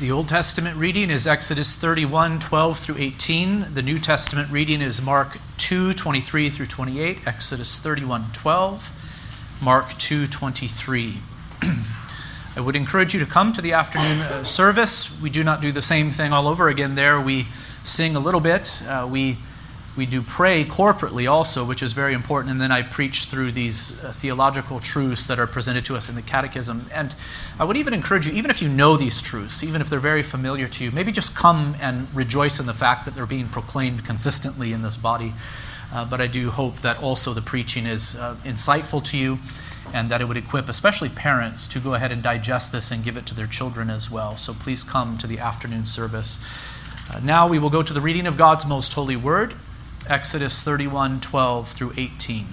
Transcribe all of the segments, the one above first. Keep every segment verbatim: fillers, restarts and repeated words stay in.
The Old Testament reading is Exodus thirty-one, twelve through eighteen. The New Testament reading is Mark two, twenty-three through twenty-eight, Exodus thirty-one, twelve, Mark two, twenty-three. I would encourage you to come to the afternoon uh, service. We do not do the same thing all over again there. We sing a little bit. Uh, we we do pray corporately also, which is very important. And then I preach through these uh, theological truths that are presented to us in the Catechism. And I would even encourage you, even if you know these truths, even if they're very familiar to you, maybe just come and rejoice in the fact that they're being proclaimed consistently in this body. Uh, but I do hope that also the preaching is uh, insightful to you, and that it would equip especially parents to go ahead and digest this and give it to their children as well. So please come to the afternoon service. Uh, now we will go to the reading of God's most holy word, Exodus thirty-one, twelve through eighteen.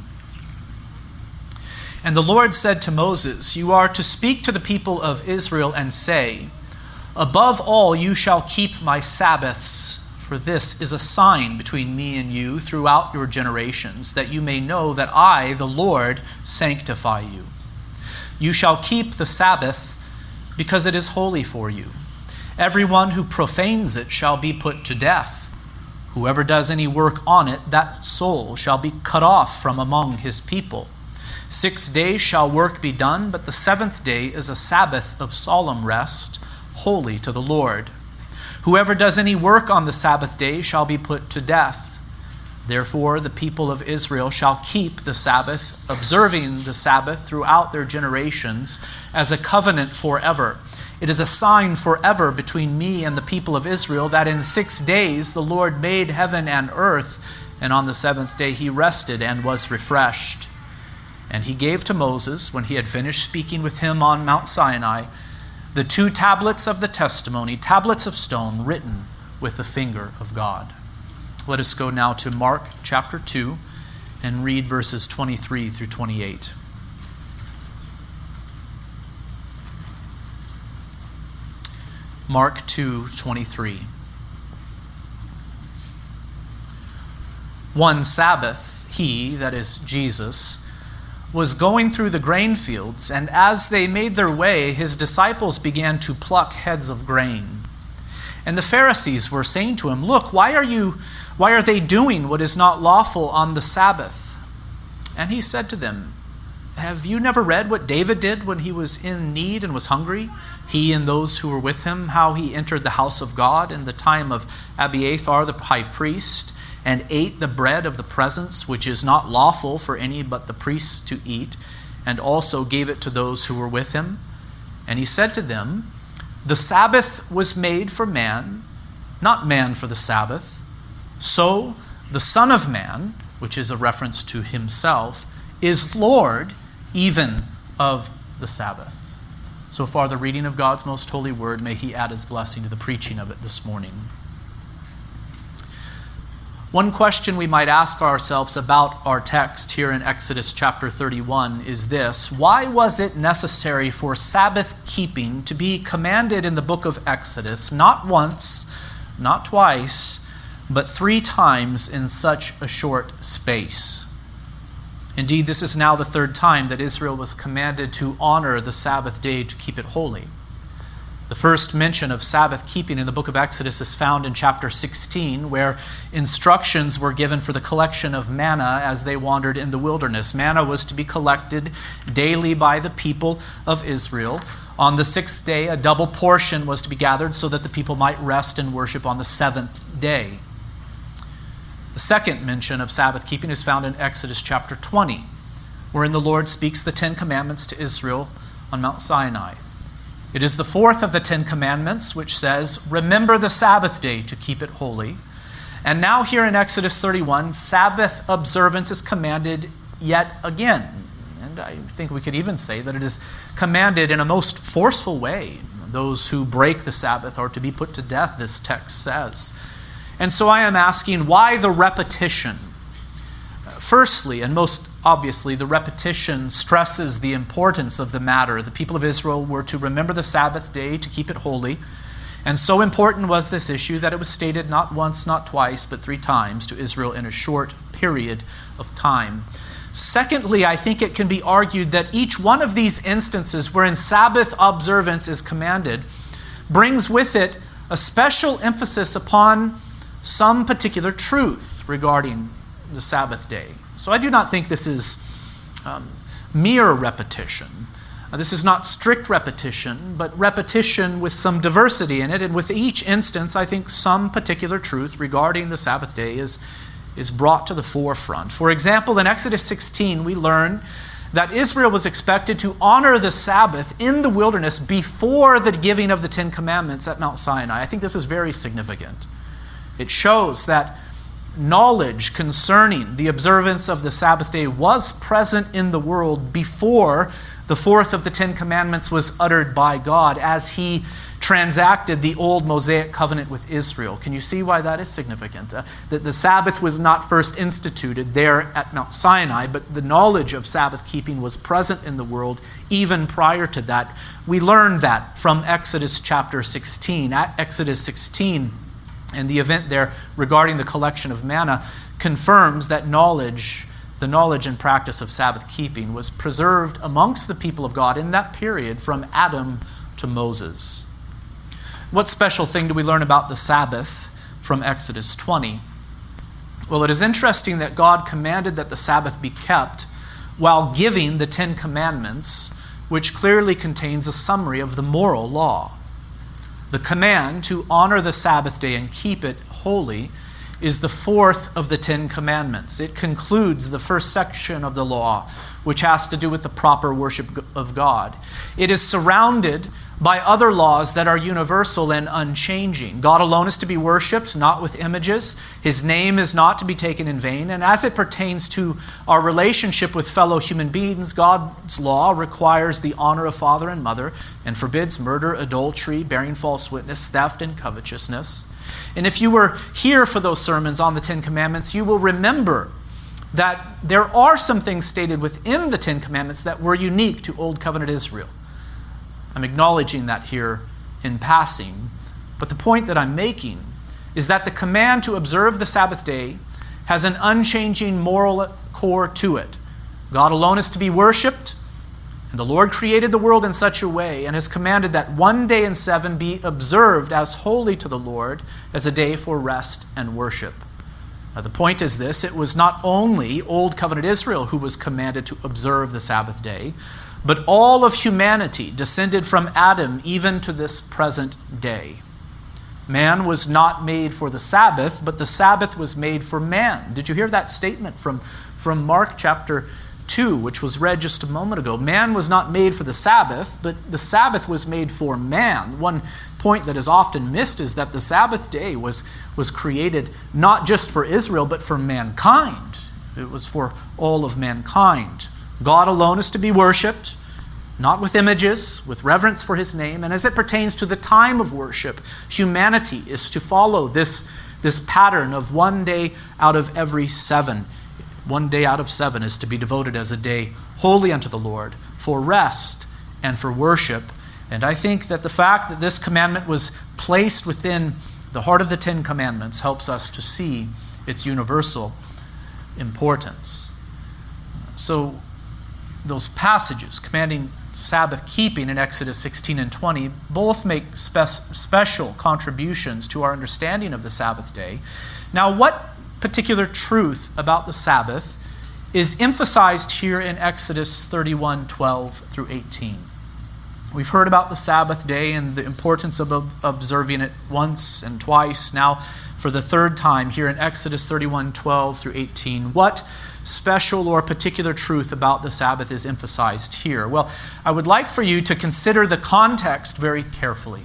And the Lord said to Moses, "You are to speak to the people of Israel and say, 'Above all you shall keep my Sabbaths, for this is a sign between me and you throughout your generations, that you may know that I, the Lord, sanctify you. You shall keep the Sabbath, because it is holy for you. Everyone who profanes it shall be put to death. Whoever does any work on it, that soul shall be cut off from among his people. Six days shall work be done, but the seventh day is a Sabbath of solemn rest, holy to the Lord. Whoever does any work on the Sabbath day shall be put to death. Therefore, the people of Israel shall keep the Sabbath, observing the Sabbath throughout their generations as a covenant forever. It is a sign forever between me and the people of Israel that in six days the Lord made heaven and earth, and on the seventh day he rested and was refreshed.' And he gave to Moses, when he had finished speaking with him on Mount Sinai, the two tablets of the testimony, tablets of stone written with the finger of God." Let us go now to Mark chapter two and read verses twenty-three through twenty-eight. Mark two, twenty-three. One Sabbath, he, that is Jesus, was going through the grain fields, and as they made their way, his disciples began to pluck heads of grain. And the Pharisees were saying to him, "Look, why are you, why are they doing what is not lawful on the Sabbath?" And he said to them, "Have you never read what David did when he was in need and was hungry? He and those who were with him, how he entered the house of God in the time of Abiathar the high priest, and ate the bread of the presence, which is not lawful for any but the priests to eat, and also gave it to those who were with him. And he said to them, 'The Sabbath was made for man, not man for the Sabbath. So the Son of Man,'" which is a reference to himself, "'is Lord even of the Sabbath.'" So far, the reading of God's most holy word. May he add his blessing to the preaching of it this morning. One question we might ask ourselves about our text here in Exodus chapter thirty-one is this: why was it necessary for Sabbath keeping to be commanded in the book of Exodus, not once, not twice, but three times in such a short space? Indeed, this is now the third time that Israel was commanded to honor the Sabbath day to keep it holy. The first mention of Sabbath keeping in the book of Exodus is found in chapter sixteen, where instructions were given for the collection of manna as they wandered in the wilderness. Manna was to be collected daily by the people of Israel. On the sixth day, a double portion was to be gathered so that the people might rest and worship on the seventh day. The second mention of Sabbath keeping is found in Exodus chapter twenty, wherein the Lord speaks the Ten Commandments to Israel on Mount Sinai. It is the fourth of the Ten Commandments, which says, "Remember the Sabbath day to keep it holy." And now here in Exodus thirty-one, Sabbath observance is commanded yet again. And I think we could even say that it is commanded in a most forceful way. Those who break the Sabbath are to be put to death, this text says. And so I am asking, why the repetition? Firstly, and most obviously, the repetition stresses the importance of the matter. The people of Israel were to remember the Sabbath day to keep it holy. And so important was this issue that it was stated not once, not twice, but three times to Israel in a short period of time. Secondly, I think it can be argued that each one of these instances wherein Sabbath observance is commanded brings with it a special emphasis upon some particular truth regarding the Sabbath day. So I do not think this is um, mere repetition. Uh, this is not strict repetition, but repetition with some diversity in it. And with each instance, I think some particular truth regarding the Sabbath day is, is brought to the forefront. For example, in Exodus sixteen, we learn that Israel was expected to honor the Sabbath in the wilderness before the giving of the Ten Commandments at Mount Sinai. I think this is very significant. It shows that knowledge concerning the observance of the Sabbath day was present in the world before the fourth of the Ten Commandments was uttered by God as he transacted the old Mosaic covenant with Israel. Can you see why that is significant? Uh, that the Sabbath was not first instituted there at Mount Sinai, but the knowledge of Sabbath keeping was present in the world even prior to that. We learn that from Exodus chapter sixteen. At Exodus sixteen, and the event there regarding the collection of manna confirms that knowledge, the knowledge and practice of Sabbath keeping was preserved amongst the people of God in that period from Adam to Moses. What special thing do we learn about the Sabbath from Exodus twenty? Well, it is interesting that God commanded that the Sabbath be kept while giving the Ten Commandments, which clearly contains a summary of the moral law. The command to honor the Sabbath day and keep it holy is the fourth of the Ten Commandments. It concludes the first section of the law, which has to do with the proper worship of God. It is surrounded by other laws that are universal and unchanging. God alone is to be worshipped, not with images. His name is not to be taken in vain. And as it pertains to our relationship with fellow human beings, God's law requires the honor of father and mother and forbids murder, adultery, bearing false witness, theft, and covetousness. And if you were here for those sermons on the Ten Commandments, you will remember that there are some things stated within the Ten Commandments that were unique to Old Covenant Israel. I'm acknowledging that here in passing, but the point that I'm making is that the command to observe the Sabbath day has an unchanging moral core to it. God alone is to be worshipped, and the Lord created the world in such a way and has commanded that one day in seven be observed as holy to the Lord, as a day for rest and worship. Now, the point is this: it was not only Old Covenant Israel who was commanded to observe the Sabbath day, but all of humanity descended from Adam even to this present day. Man was not made for the Sabbath, but the Sabbath was made for man. Did you hear that statement from, from Mark chapter two, which was read just a moment ago? Man was not made for the Sabbath, but the Sabbath was made for man. One point that is often missed is that the Sabbath day was, was created not just for Israel, but for mankind. It was for all of mankind. God alone is to be worshipped, not with images, with reverence for his name. And as it pertains to the time of worship, humanity is to follow this, this pattern of one day out of every seven. One day out of seven is to be devoted as a day holy unto the Lord, for rest and for worship. And I think that the fact that this commandment was placed within the heart of the Ten Commandments helps us to see its universal importance. So, those passages commanding Sabbath keeping in Exodus sixteen and twenty both make spe- special contributions to our understanding of the Sabbath day. Now, what particular truth about the Sabbath is emphasized here in Exodus thirty-one, twelve through eighteen? We've heard about the Sabbath day and the importance of observing it once and twice. Now, for the third time here in Exodus thirty-one, twelve through eighteen, what special or particular truth about the Sabbath is emphasized here? Well, I would like for you to consider the context very carefully.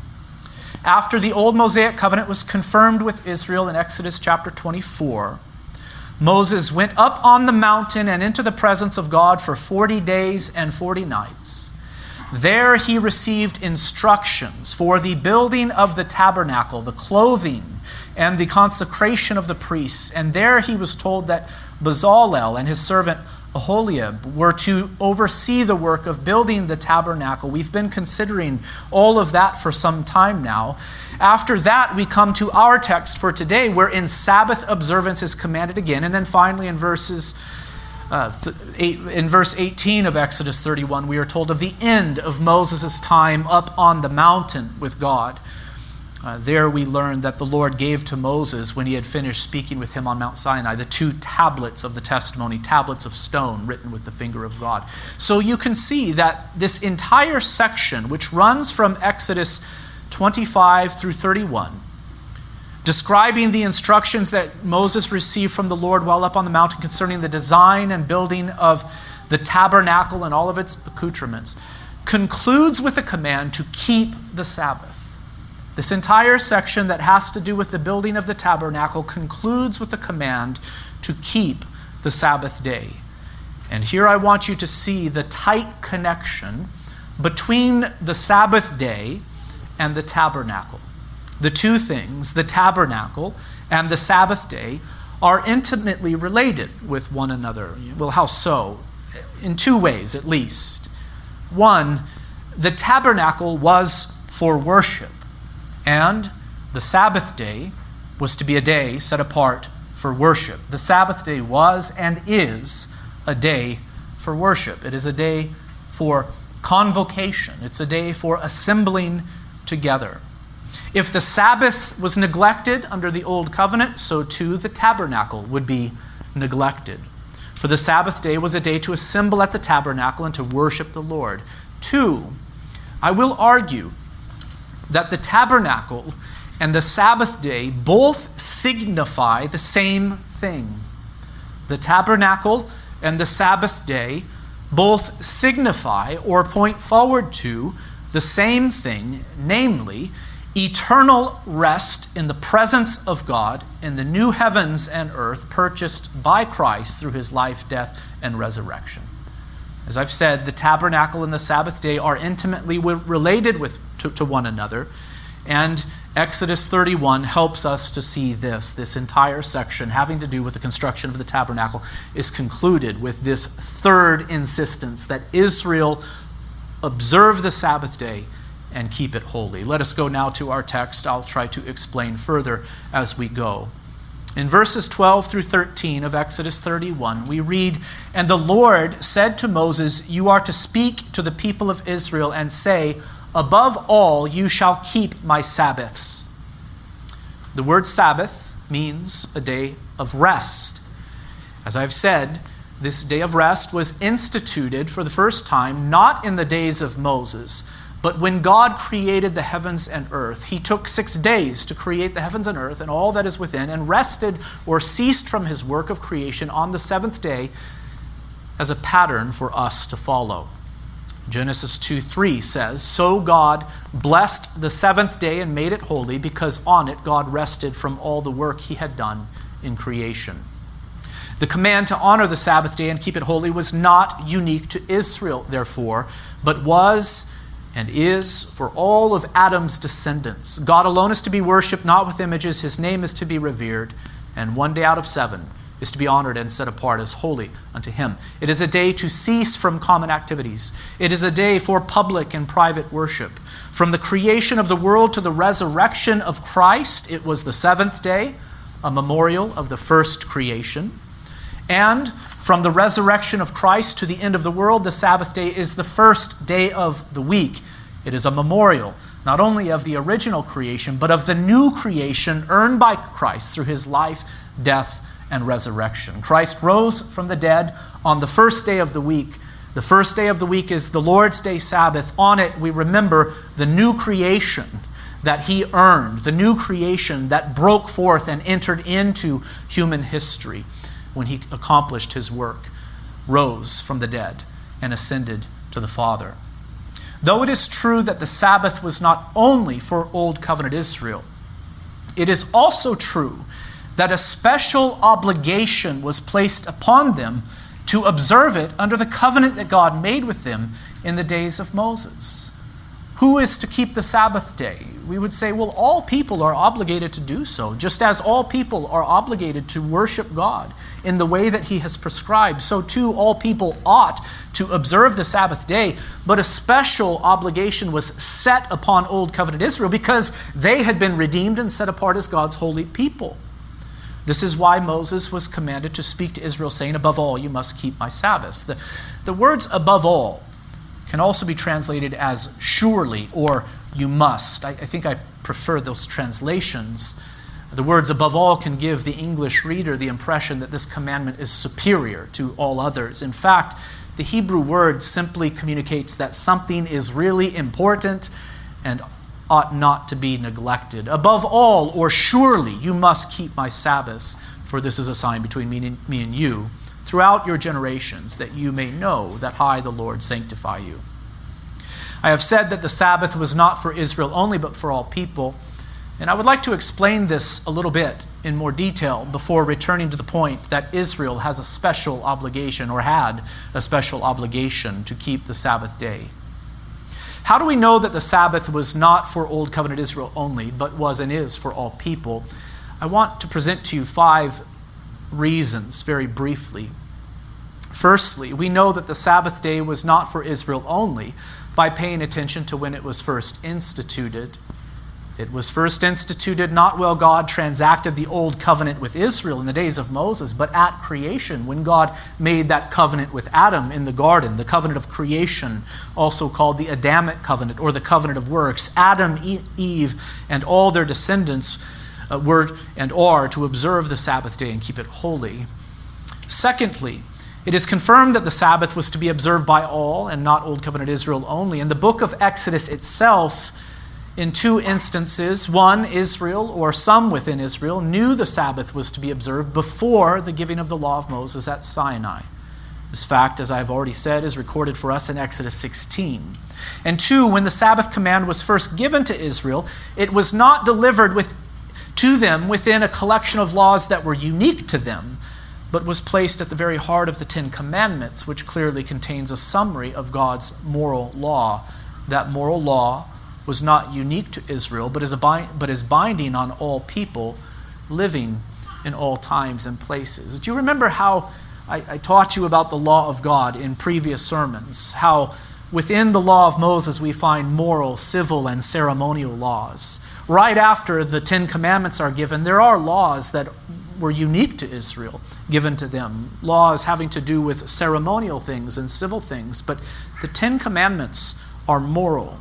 After the old Mosaic covenant was confirmed with Israel in Exodus chapter twenty-four, Moses went up on the mountain and into the presence of God for forty days and forty nights. There he received instructions for the building of the tabernacle, the clothing, and the consecration of the priests. And there he was told that Bezalel and his servant Aholiab were to oversee the work of building the tabernacle. We've been considering all of that for some time now. After that, we come to our text for today, wherein Sabbath observance is commanded again. And then finally in verses Uh, th- eight, in verse eighteen of Exodus thirty-one, we are told of the end of Moses' time up on the mountain with God. Uh, there we learn that the Lord gave to Moses, when he had finished speaking with him on Mount Sinai, the two tablets of the testimony, tablets of stone written with the finger of God. So you can see that this entire section, which runs from Exodus twenty-five through thirty-one, describing the instructions that Moses received from the Lord while up on the mountain concerning the design and building of the tabernacle and all of its accoutrements, concludes with a command to keep the Sabbath. This entire section that has to do with the building of the tabernacle concludes with a command to keep the Sabbath day. And here I want you to see the tight connection between the Sabbath day and the tabernacle. The two things, the tabernacle and the Sabbath day, are intimately related with one another. Well, how so? In two ways, at least. One, the tabernacle was for worship, and the Sabbath day was to be a day set apart for worship. The Sabbath day was and is a day for worship. It is a day for convocation. It's a day for assembling together. If the Sabbath was neglected under the Old Covenant, so too the tabernacle would be neglected. For the Sabbath day was a day to assemble at the tabernacle and to worship the Lord. Two, I will argue that the tabernacle and the Sabbath day both signify the same thing. The tabernacle and the Sabbath day both signify or point forward to the same thing, namely, eternal rest in the presence of God in the new heavens and earth purchased by Christ through his life, death, and resurrection. As I've said, the tabernacle and the Sabbath day are intimately related with to, to one another, and Exodus thirty-one helps us to see this. This entire section having to do with the construction of the tabernacle is concluded with this third insistence that Israel observe the Sabbath day and keep it holy. Let us go now to our text. I'll try to explain further as we go. In verses twelve through thirteen of Exodus thirty-one, we read, "And the Lord said to Moses, you are to speak to the people of Israel and say, above all, you shall keep my Sabbaths." The word Sabbath means a day of rest. As I've said, this day of rest was instituted for the first time not in the days of Moses, but when God created the heavens and earth. He took six days to create the heavens and earth and all that is within, and rested or ceased from his work of creation on the seventh day as a pattern for us to follow. Genesis two three says, "So God blessed the seventh day and made it holy, because on it God rested from all the work he had done in creation." The command to honor the Sabbath day and keep it holy was not unique to Israel, therefore, but was and is for all of Adam's descendants. God alone is to be worshipped, not with images. His name is to be revered, and one day out of seven is to be honored and set apart as holy unto him. It is a day to cease from common activities. It is a day for public and private worship. From the creation of the world to the resurrection of Christ, it was the seventh day, a memorial of the first creation. And from the resurrection of Christ to the end of the world, the Sabbath day is the first day of the week. It is a memorial not only of the original creation, but of the new creation earned by Christ through his life, death, and resurrection. Christ rose from the dead on the first day of the week. The first day of the week is the Lord's Day Sabbath. On it, we remember the new creation that he earned, the new creation that broke forth and entered into human history when he accomplished his work, rose from the dead, and ascended to the Father. Though it is true that the Sabbath was not only for Old Covenant Israel, it is also true that a special obligation was placed upon them to observe it under the covenant that God made with them in the days of Moses. Who is to keep the Sabbath day? We would say, well, all people are obligated to do so, just as all people are obligated to worship God in the way that he has prescribed. So too, all people ought to observe the Sabbath day, but a special obligation was set upon Old Covenant Israel because they had been redeemed and set apart as God's holy people. This is why Moses was commanded to speak to Israel, saying, above all, you must keep my Sabbaths. The, the words above all can also be translated as surely or you must. I, I think I prefer those translations. The words above all can give the English reader the impression that this commandment is superior to all others. In fact, the Hebrew word simply communicates that something is really important and ought not to be neglected. Above all, or surely, you must keep my Sabbaths, for this is a sign between me and, me and you throughout your generations, that you may know that I, the Lord, sanctify you. I have said that the Sabbath was not for Israel only, but for all people. And I would like to explain this a little bit in more detail before returning to the point that Israel has a special obligation, or had a special obligation, to keep the Sabbath day. How do we know that the Sabbath was not for Old Covenant Israel only, but was and is for all people? I want to present to you five reasons very briefly. Firstly, we know that the Sabbath day was not for Israel only by paying attention to when it was first instituted. It was first instituted not while God transacted the old covenant with Israel in the days of Moses, but at creation, when God made that covenant with Adam in the garden, the covenant of creation, also called the Adamic covenant or the covenant of works. Adam, Eve, and all their descendants uh, were and are to observe the Sabbath day and keep it holy. Secondly, it is confirmed that the Sabbath was to be observed by all and not Old Covenant Israel only. In the book of Exodus itself, in two instances, one, Israel, or some within Israel, knew the Sabbath was to be observed before the giving of the law of Moses at Sinai. This fact, as I've already said, is recorded for us in Exodus sixteen. And two, when the Sabbath command was first given to Israel, it was not delivered with, to them within a collection of laws that were unique to them, but was placed at the very heart of the Ten Commandments, which clearly contains a summary of God's moral law. That moral law was not unique to Israel, but is, a bind, but is binding on all people living in all times and places. Do you remember how I, I taught you about the law of God in previous sermons? How within the law of Moses we find moral, civil, and ceremonial laws. Right after the Ten Commandments are given, there are laws that were unique to Israel given to them. Laws having to do with ceremonial things and civil things. But the Ten Commandments are moral.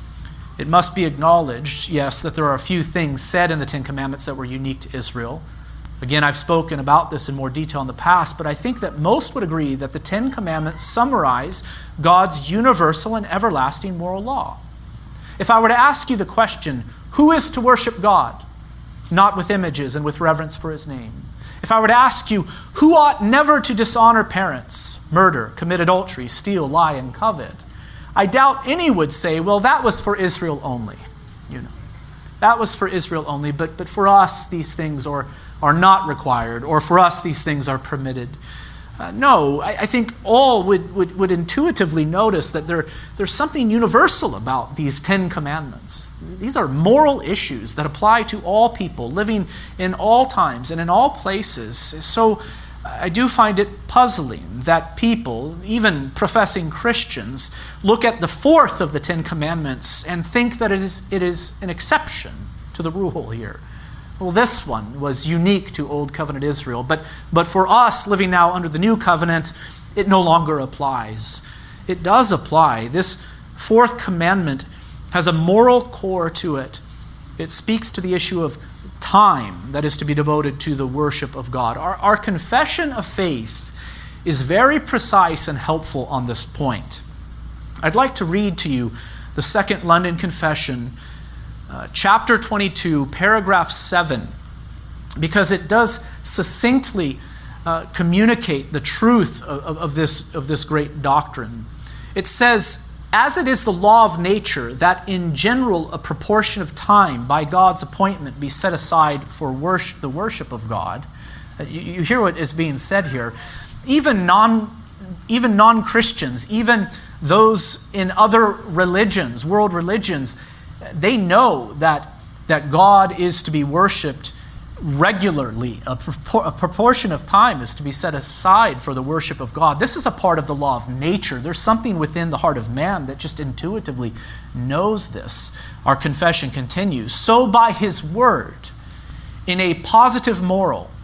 It must be acknowledged, yes, that there are a few things said in the Ten Commandments that were unique to Israel. Again, I've spoken about this in more detail in the past, but I think that most would agree that the Ten Commandments summarize God's universal and everlasting moral law. If I were to ask you the question, who is to worship God? Not with images and with reverence for his name. If I were to ask you, who ought never to dishonor parents, murder, commit adultery, steal, lie, and covet? I doubt any would say, well, that was for Israel only. You know, that was for Israel only, but, but for us these things are, are not required, or for us these things are permitted. Uh, no, I, I think all would, would, would intuitively notice that there, there's something universal about these Ten Commandments. These are moral issues that apply to all people living in all times and in all places. So I do find it puzzling that people, even professing Christians, look at the fourth of the Ten Commandments and think that it is, it is an exception to the rule here. Well, this one was unique to Old Covenant Israel, but, but for us living now under the New Covenant, it no longer applies. It does apply. This fourth commandment has a moral core to it. It speaks to the issue of time that is to be devoted to the worship of God. Our, our confession of faith is very precise and helpful on this point. I'd like to read to you the Second London Confession, uh, chapter twenty-two, paragraph seven, because it does succinctly uh, communicate the truth of, of, of, this, of this great doctrine. It says, as it is the law of nature that in general a proportion of time by God's appointment be set aside for worship, the worship of God. You, you hear what is being said here. Even non, even non-Christians, even those in other religions, world religions, they know that, that God is to be worshipped regularly. A, propor- a proportion of time is to be set aside for the worship of God. This is a part of the law of nature. There's something within the heart of man that just intuitively knows this. Our confession continues. So by his word, in a positive moral,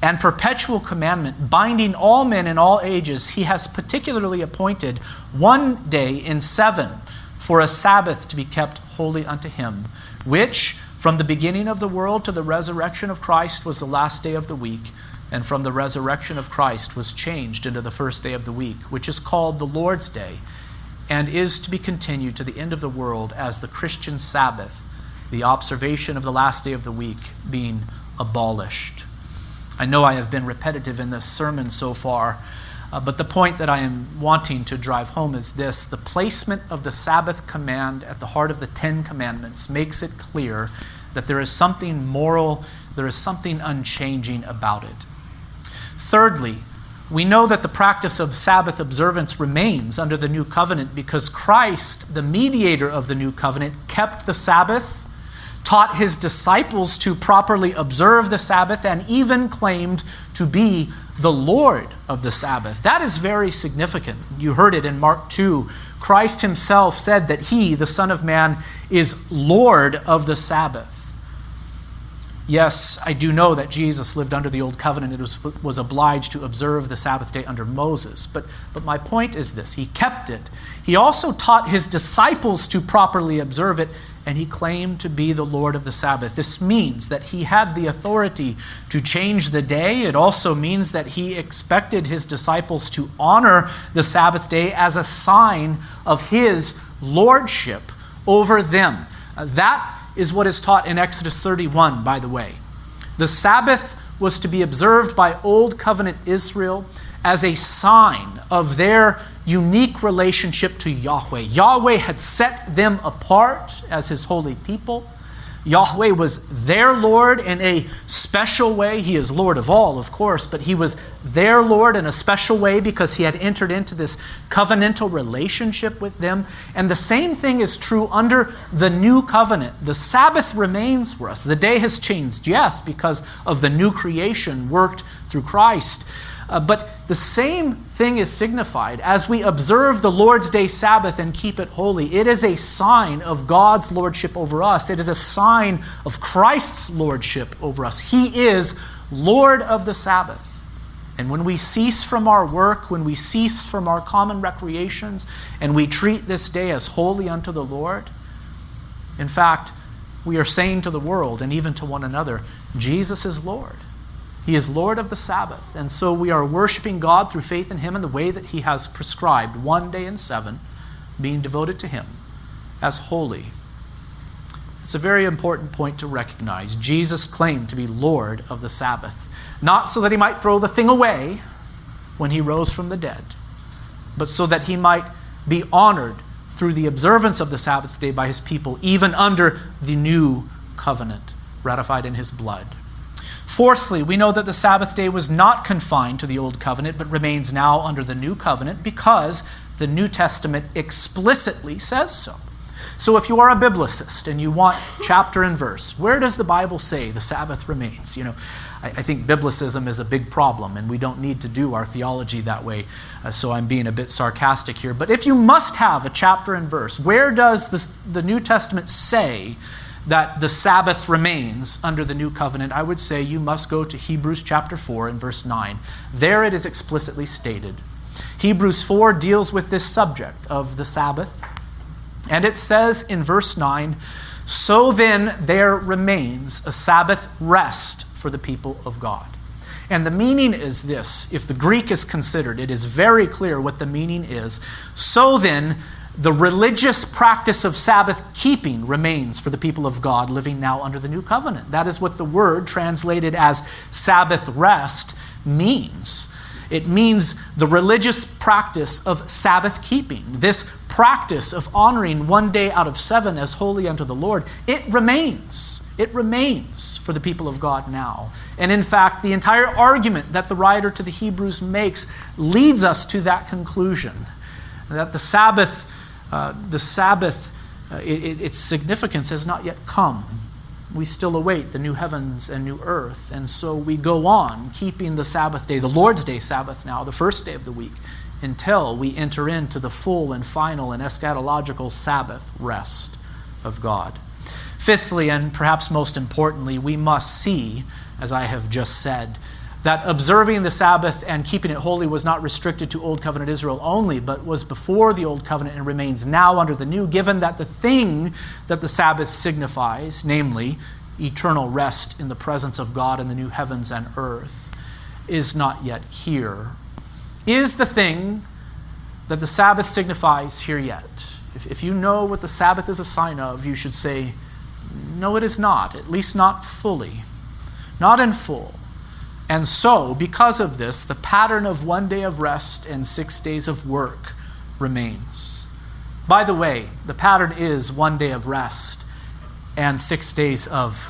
and perpetual commandment, binding all men in all ages, he has particularly appointed one day in seven for a Sabbath to be kept holy unto him, which from the beginning of the world to the resurrection of Christ was the last day of the week, and from the resurrection of Christ was changed into the first day of the week, which is called the Lord's Day, and is to be continued to the end of the world as the Christian Sabbath, the observation of the last day of the week being abolished. I know I have been repetitive in this sermon so far, uh, but the point that I am wanting to drive home is this: the placement of the Sabbath command at the heart of the Ten Commandments makes it clear that there is something moral, there is something unchanging about it. Thirdly, we know that the practice of Sabbath observance remains under the new covenant because Christ, the mediator of the new covenant, kept the Sabbath, taught his disciples to properly observe the Sabbath, and even claimed to be the Lord of the Sabbath. That is very significant. You heard it in Mark two. Christ himself said that he, the Son of Man, is Lord of the Sabbath. Yes, I do know that Jesus lived under the old covenant and was, was obliged to observe the Sabbath day under Moses. But, but my point is this: he kept it. He also taught his disciples to properly observe it, and he claimed to be the Lord of the Sabbath. This means that he had the authority to change the day. It also means that he expected his disciples to honor the Sabbath day as a sign of his lordship over them. Uh, that is what is taught in Exodus thirty-one, by the way. The Sabbath was to be observed by Old Covenant Israel as a sign of their unique relationship to Yahweh. Yahweh had set them apart as his holy people. Yahweh was their Lord in a special way. He is Lord of all, of course, but he was their Lord in a special way because he had entered into this covenantal relationship with them. And the same thing is true under the new covenant. The Sabbath remains for us. The day has changed, yes, because of the new creation worked through Christ. Uh, but the same thing is signified as we observe the Lord's Day Sabbath and keep it holy. It is a sign of God's lordship over us. It is a sign of Christ's lordship over us. He is Lord of the Sabbath. And when we cease from our work, when we cease from our common recreations, and we treat this day as holy unto the Lord, in fact, we are saying to the world and even to one another, Jesus is Lord. He is Lord of the Sabbath. And so we are worshiping God through faith in him in the way that he has prescribed, one day in seven, being devoted to him as holy. It's a very important point to recognize. Jesus claimed to be Lord of the Sabbath, not so that he might throw the thing away when he rose from the dead, but so that he might be honored through the observance of the Sabbath day by his people, even under the new covenant ratified in his blood. Fourthly, we know that the Sabbath day was not confined to the Old Covenant, but remains now under the New Covenant because the New Testament explicitly says so. So if you are a biblicist and you want chapter and verse, where does the Bible say the Sabbath remains? You know, I, I think biblicism is a big problem, and we don't need to do our theology that way, uh, so I'm being a bit sarcastic here. But if you must have a chapter and verse, where does the, the New Testament say that the Sabbath remains under the new covenant? I would say you must go to Hebrews chapter four and verse nine. There it is explicitly stated. Hebrews four deals with this subject of the Sabbath, and it says in verse nine, "So then there remains a Sabbath rest for the people of God." And the meaning is this. If the Greek is considered, it is very clear what the meaning is. So then, the religious practice of Sabbath keeping remains for the people of God living now under the new covenant. That is what the word translated as Sabbath rest means. It means the religious practice of Sabbath keeping. This practice of honoring one day out of seven as holy unto the Lord, it remains. It remains for the people of God now. And in fact, the entire argument that the writer to the Hebrews makes leads us to that conclusion, that the Sabbath Uh, the Sabbath, uh, it, its significance has not yet come. We still await the new heavens and new earth. And so we go on keeping the Sabbath day, the Lord's Day Sabbath now, the first day of the week, until we enter into the full and final and eschatological Sabbath rest of God. Fifthly, and perhaps most importantly, we must see, as I have just said, that observing the Sabbath and keeping it holy was not restricted to Old Covenant Israel only, but was before the Old Covenant and remains now under the New, given that the thing that the Sabbath signifies, namely eternal rest in the presence of God in the new heavens and earth, is not yet here. Is the thing that the Sabbath signifies here yet? If, if you know what the Sabbath is a sign of, you should say, no, it is not, at least not fully, not in full. And so, because of this, the pattern of one day of rest and six days of work remains. By the way, the pattern is one day of rest and six days of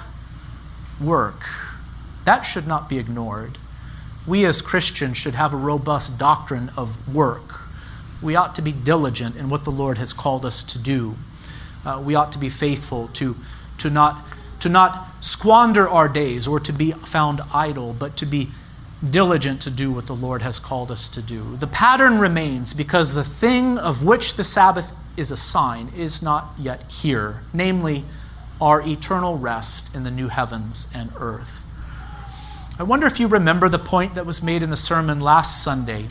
work. That should not be ignored. We as Christians should have a robust doctrine of work. We ought to be diligent in what the Lord has called us to do. Uh, we ought to be faithful to, to not to not squander our days or to be found idle, but to be diligent to do what the Lord has called us to do. The pattern remains because the thing of which the Sabbath is a sign is not yet here, namely our eternal rest in the new heavens and earth. I wonder if you remember the point that was made in the sermon last Sunday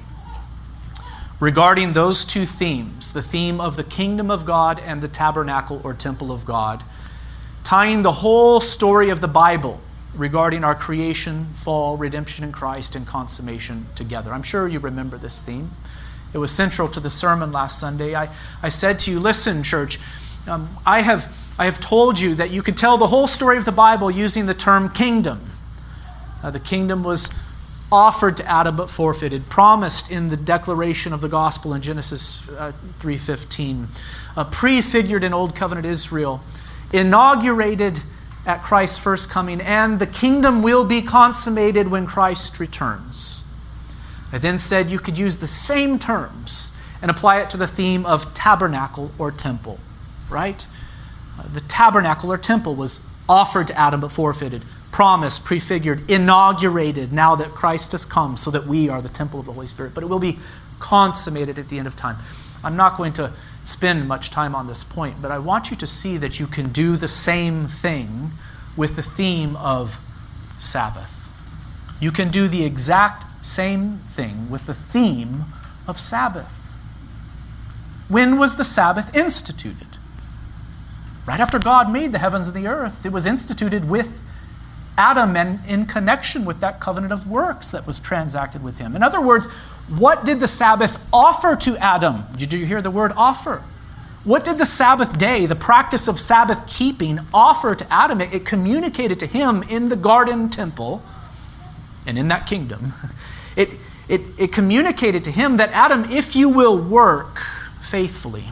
regarding those two themes, the theme of the kingdom of God and the tabernacle or temple of God, tying the whole story of the Bible regarding our creation, fall, redemption in Christ, and consummation together. I'm sure you remember this theme. It was central to the sermon last Sunday. I, I said to you, listen, church, um, I have I have told you that you could tell the whole story of the Bible using the term kingdom. Uh, the kingdom was offered to Adam but forfeited, promised in the declaration of the gospel in Genesis uh, three fifteen, uh, prefigured in Old Covenant Israel, inaugurated at Christ's first coming, and the kingdom will be consummated when Christ returns. I then said you could use the same terms and apply it to the theme of tabernacle or temple, right? Uh, the tabernacle or temple was offered to Adam but forfeited, promised, prefigured, inaugurated now that Christ has come so that we are the temple of the Holy Spirit. But it will be consummated at the end of time. I'm not going to spend much time on this point, but I want you to see that you can do the same thing with the theme of Sabbath. You can do the exact same thing with the theme of Sabbath. When was the Sabbath instituted? Right after God made the heavens and the earth. It was instituted with Adam and in connection with that covenant of works that was transacted with him. In other words, what did the Sabbath offer to Adam? Did you hear the word offer? What did the Sabbath day, the practice of Sabbath keeping, offer to Adam? It, it communicated to him in the garden temple and in that kingdom. It, it, it communicated to him that Adam, if you will work faithfully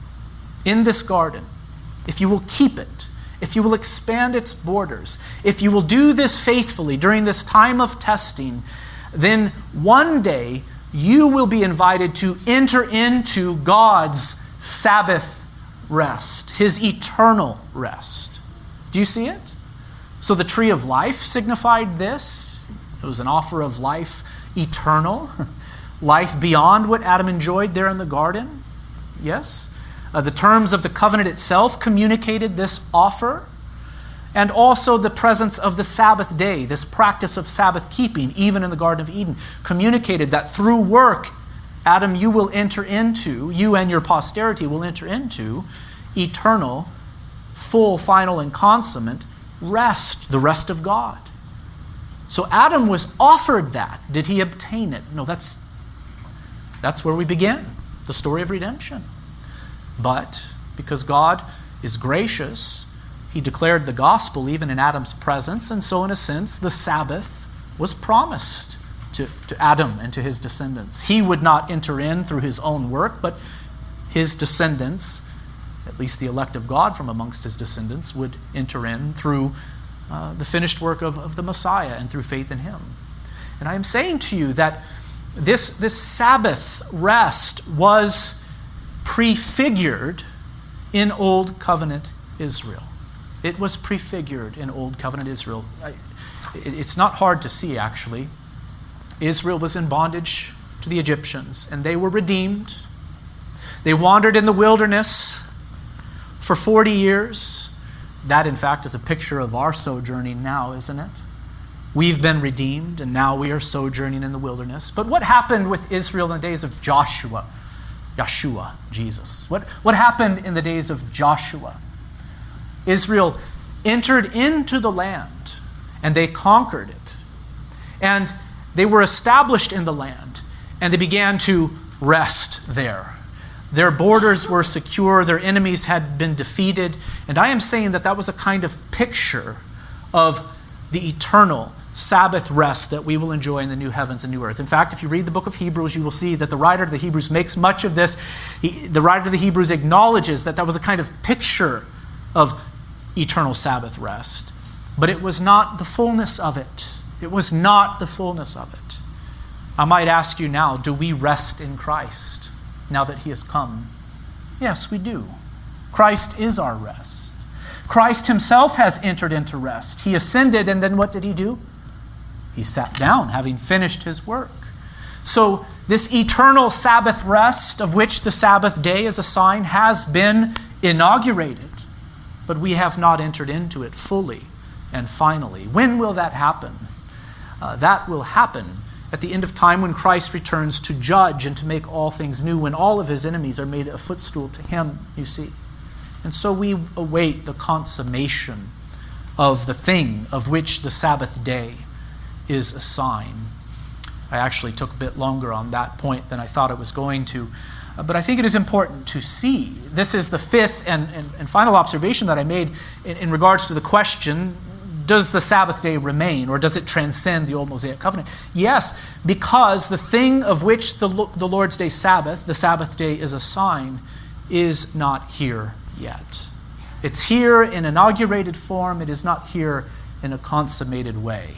in this garden, if you will keep it, if you will expand its borders, if you will do this faithfully during this time of testing, then one day you will be invited to enter into God's Sabbath rest, his eternal rest. Do you see it? So the tree of life signified this. It was an offer of life eternal, life beyond what Adam enjoyed there in the garden. Yes. Uh, the terms of the covenant itself communicated this offer, and also the presence of the Sabbath day, this practice of Sabbath keeping, even in the Garden of Eden, communicated that through work, Adam, you will enter into, you and your posterity will enter into eternal, full, final, and consummate rest, the rest of God. So Adam was offered that. Did he obtain it? No, that's, that's where we begin, the story of redemption. But because God is gracious, he declared the gospel even in Adam's presence, and so in a sense, the Sabbath was promised to, to Adam and to his descendants. He would not enter in through his own work, but his descendants, at least the elect of God from amongst his descendants, would enter in through uh, the finished work of, of the Messiah and through faith in him. And I am saying to you that this, this Sabbath rest was prefigured in Old Covenant Israel. It was prefigured in Old Covenant Israel. I, it, it's not hard to see, actually. Israel was in bondage to the Egyptians, and they were redeemed. They wandered in the wilderness for forty years. That, in fact, is a picture of our sojourning now, isn't it? We've been redeemed, and now we are sojourning in the wilderness. But what happened with Israel in the days of Joshua? Yeshua, Jesus. What, what happened in the days of Joshua? Israel entered into the land, and they conquered it. And they were established in the land, and they began to rest there. Their borders were secure, their enemies had been defeated, and I am saying that that was a kind of picture of the eternal Sabbath rest that we will enjoy in the new heavens and new earth. In fact, if you read the book of Hebrews, you will see that the writer of the Hebrews makes much of this. He, the writer of the Hebrews acknowledges that that was a kind of picture of eternal Sabbath rest. But it was not the fullness of it. It was not the fullness of it. I might ask you now, do we rest in Christ now that he has come? Yes, we do. Christ is our rest. Christ himself has entered into rest. He ascended, and then what did he do? He sat down, having finished his work. So this eternal Sabbath rest, of which the Sabbath day is a sign, has been inaugurated, but we have not entered into it fully and finally. When will that happen? Uh, that will happen at the end of time, when Christ returns to judge and to make all things new, when all of his enemies are made a footstool to him, you see. And so we await the consummation of the thing of which the Sabbath day is a sign. I actually took a bit longer on that point than I thought it was going to. Uh, but I think it is important to see. This is the fifth and, and, and final observation that I made in, in regards to the question, does the Sabbath day remain, or does it transcend the old Mosaic covenant? Yes, because the thing of which the, the Lord's Day Sabbath, the Sabbath day is a sign, is not here yet. It's here in inaugurated form. It is not here in a consummated way.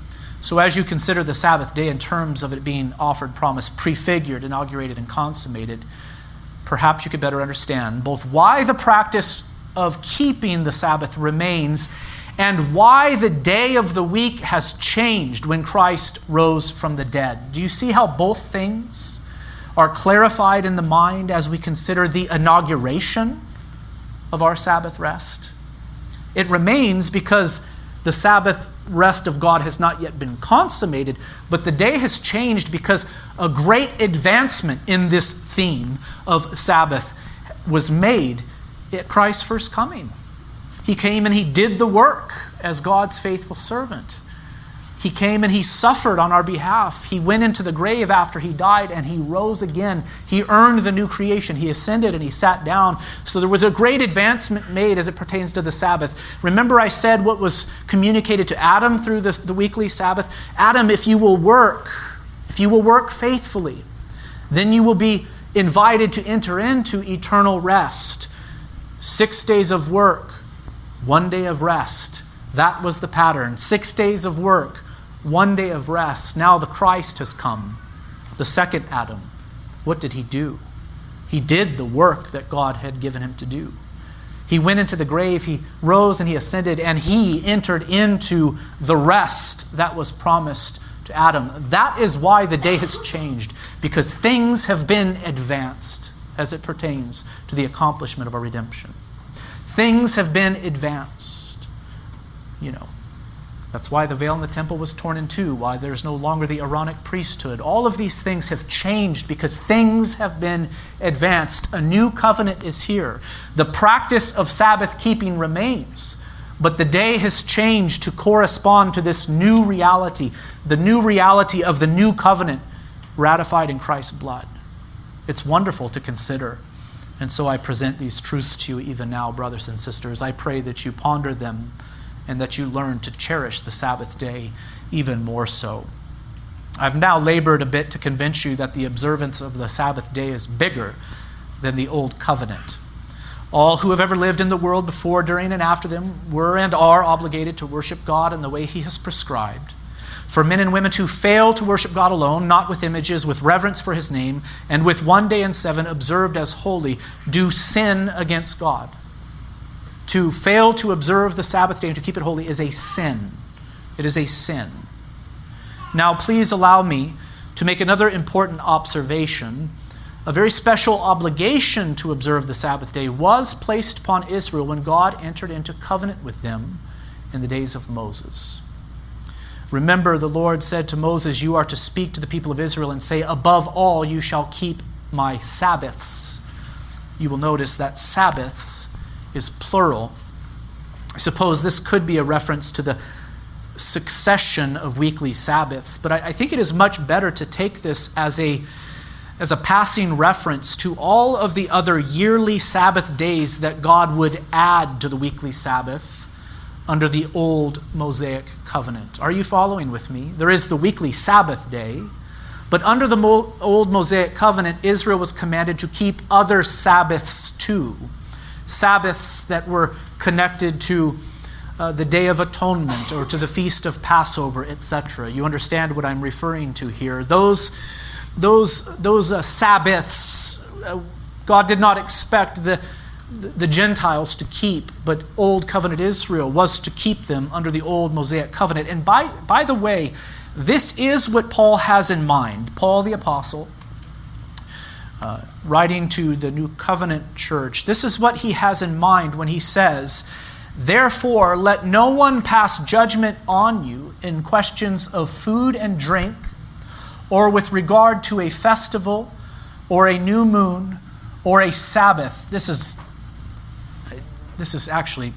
So as you consider the Sabbath day in terms of it being offered, promised, prefigured, inaugurated, and consummated, perhaps you could better understand both why the practice of keeping the Sabbath remains and why the day of the week has changed when Christ rose from the dead. Do you see how both things are clarified in the mind as we consider the inauguration of our Sabbath rest? It remains because the Sabbath rest of God has not yet been consummated, but the day has changed because a great advancement in this theme of Sabbath was made at Christ's first coming. He came and he did the work as God's faithful servant. He came and he suffered on our behalf. He went into the grave after he died and he rose again. He earned the new creation. He ascended and he sat down. So there was a great advancement made as it pertains to the Sabbath. Remember I said what was communicated to Adam through the, the weekly Sabbath? Adam, if you will work, if you will work faithfully, then you will be invited to enter into eternal rest. Six days of work, one day of rest. That was the pattern. Six days of work, one day of rest. Now the Christ has come, the second Adam. What did he do? He did the work that God had given him to do. He went into the grave, he rose and he ascended, and he entered into the rest that was promised to Adam. That is why the day has changed, because things have been advanced as it pertains to the accomplishment of our redemption. Things have been advanced. You know, that's why the veil in the temple was torn in two, why there's no longer the Aaronic priesthood. All of these things have changed because things have been advanced. A new covenant is here. The practice of Sabbath keeping remains, but the day has changed to correspond to this new reality, the new reality of the new covenant ratified in Christ's blood. It's wonderful to consider. And so I present these truths to you even now, brothers and sisters. I pray that you ponder them and that you learn to cherish the Sabbath day even more so. I've now labored a bit to convince you that the observance of the Sabbath day is bigger than the old covenant. All who have ever lived in the world before, during, and after them were and are obligated to worship God in the way he has prescribed. For men and women who fail to worship God alone, not with images, with reverence for his name, and with one day in seven observed as holy, do sin against God. To fail to observe the Sabbath day and to keep it holy is a sin. It is a sin. Now, please allow me to make another important observation. A very special obligation to observe the Sabbath day was placed upon Israel when God entered into covenant with them in the days of Moses. Remember, the Lord said to Moses, you are to speak to the people of Israel and say, above all, you shall keep my Sabbaths. You will notice that Sabbaths is plural. I suppose this could be a reference to the succession of weekly Sabbaths, but I, I think it is much better to take this as a, as a passing reference to all of the other yearly Sabbath days that God would add to the weekly Sabbath under the old Mosaic covenant. Are you following with me? There is the weekly Sabbath day, but under the mo- old Mosaic covenant, Israel was commanded to keep other Sabbaths too. Sabbaths that were connected to uh, the Day of Atonement or to the Feast of Passover, et cetera. You understand what I'm referring to here. Those, those, those uh, Sabbaths, uh, God did not expect the the Gentiles to keep, but Old Covenant Israel was to keep them under the old Mosaic covenant. And by, by the way, this is what Paul has in mind. Paul the Apostle, uh, writing to the New Covenant church, this is what he has in mind when he says, therefore, let no one pass judgment on you in questions of food and drink, or with regard to a festival, or a new moon, or a Sabbath. This is This is actually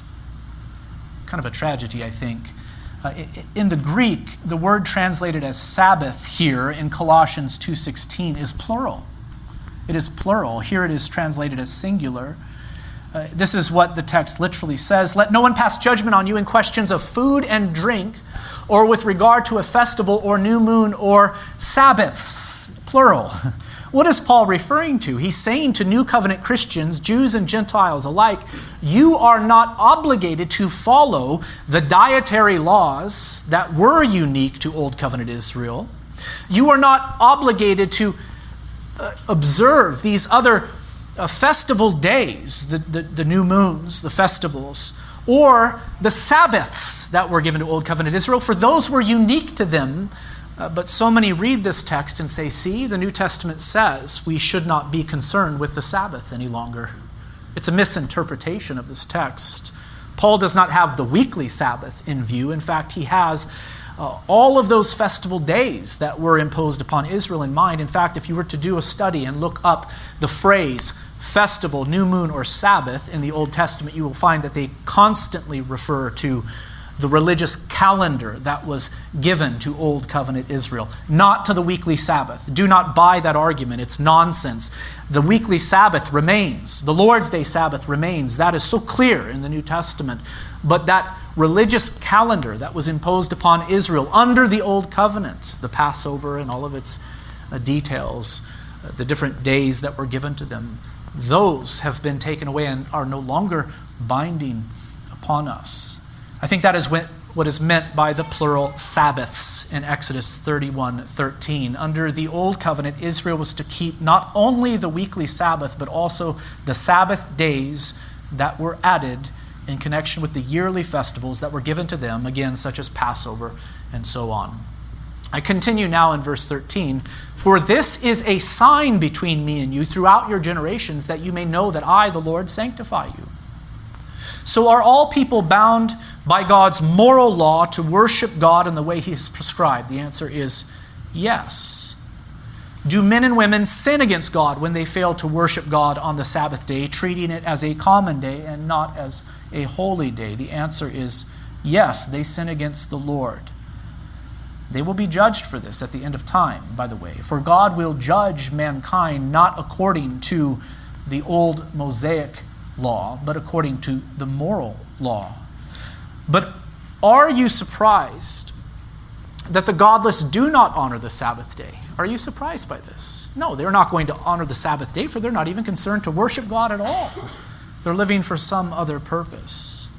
kind of a tragedy, I think. Uh, in the Greek, the word translated as Sabbath here in Colossians two sixteen is plural. It is plural. Here it is translated as singular. Uh, this is what the text literally says. Let no one pass judgment on you in questions of food and drink, or with regard to a festival or new moon or Sabbaths, plural. What is Paul referring to? He's saying to New Covenant Christians, Jews and Gentiles alike, you are not obligated to follow the dietary laws that were unique to Old Covenant Israel. You are not obligated to uh, observe these other uh, festival days, the, the, the new moons, the festivals, or the Sabbaths that were given to Old Covenant Israel, for those were unique to them. Uh, but so many read this text and say, see, the New Testament says we should not be concerned with the Sabbath any longer. It's a misinterpretation of this text. Paul does not have the weekly Sabbath in view. In fact, he has uh, all of those festival days that were imposed upon Israel in mind. In fact, if you were to do a study and look up the phrase festival, new moon, or Sabbath in the Old Testament, you will find that they constantly refer to the religious calendar that was given to Old Covenant Israel, not to the weekly Sabbath. Do not buy that argument. It's nonsense. The weekly Sabbath remains. The Lord's Day Sabbath remains. That is so clear in the New Testament. But that religious calendar that was imposed upon Israel under the Old Covenant, the Passover and all of its uh, details, uh, the different days that were given to them, those have been taken away and are no longer binding upon us. I think that is what is meant by the plural Sabbaths in Exodus thirty-one thirteen. Under the Old Covenant, Israel was to keep not only the weekly Sabbath, but also the Sabbath days that were added in connection with the yearly festivals that were given to them, again, such as Passover and so on. I continue now in verse thirteen. For this is a sign between me and you throughout your generations, that you may know that I, the Lord, sanctify you. So are all people bound by God's moral law to worship God in the way He has prescribed? The answer is yes. Do men and women sin against God when they fail to worship God on the Sabbath day, treating it as a common day and not as a holy day? The answer is yes, they sin against the Lord. They will be judged for this at the end of time, by the way. For God will judge mankind not according to the old Mosaic law, but according to the moral law. But are you surprised that the godless do not honor the Sabbath day? Are you surprised by this? No, they're not going to honor the Sabbath day, for they're not even concerned to worship God at all. They're living for some other purpose.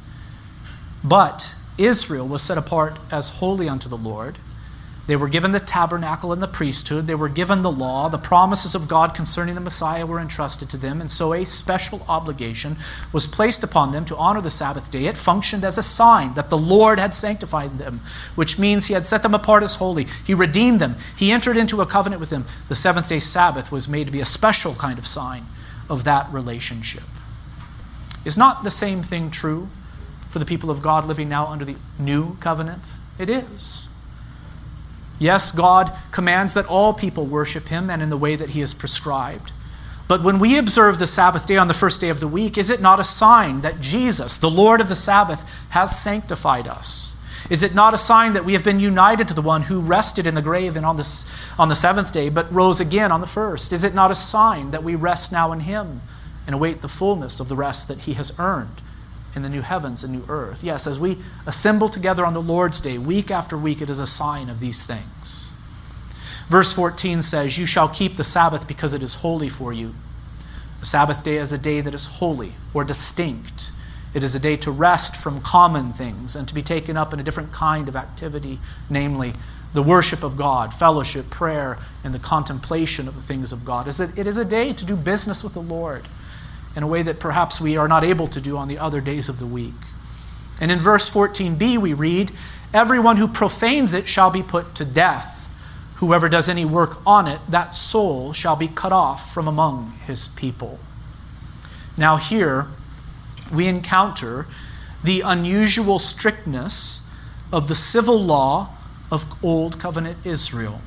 But Israel was set apart as holy unto the Lord. They were given the tabernacle and the priesthood. They were given the law. The promises of God concerning the Messiah were entrusted to them. And so a special obligation was placed upon them to honor the Sabbath day. It functioned as a sign that the Lord had sanctified them, which means He had set them apart as holy. He redeemed them. He entered into a covenant with them. The seventh day Sabbath was made to be a special kind of sign of that relationship. Is not the same thing true for the people of God living now under the new covenant? It is. Yes, God commands that all people worship him and in the way that he has prescribed. But when we observe the Sabbath day on the first day of the week, is it not a sign that Jesus, the Lord of the Sabbath, has sanctified us? Is it not a sign that we have been united to the one who rested in the grave and on the, on the seventh day, but rose again on the first? Is it not a sign that we rest now in him and await the fullness of the rest that he has earned in the new heavens and new earth? Yes, as we assemble together on the Lord's day, week after week, it is a sign of these things. Verse fourteen says, "You shall keep the Sabbath because it is holy for you." The Sabbath day is a day that is holy or distinct. It is a day to rest from common things and to be taken up in a different kind of activity, namely the worship of God, fellowship, prayer, and the contemplation of the things of God. It is a day to do business with the Lord in a way that perhaps we are not able to do on the other days of the week. And in verse fourteen b we read, "Everyone who profanes it shall be put to death. Whoever does any work on it, that soul shall be cut off from among his people." Now here we encounter the unusual strictness of the civil law of Old Covenant Israel.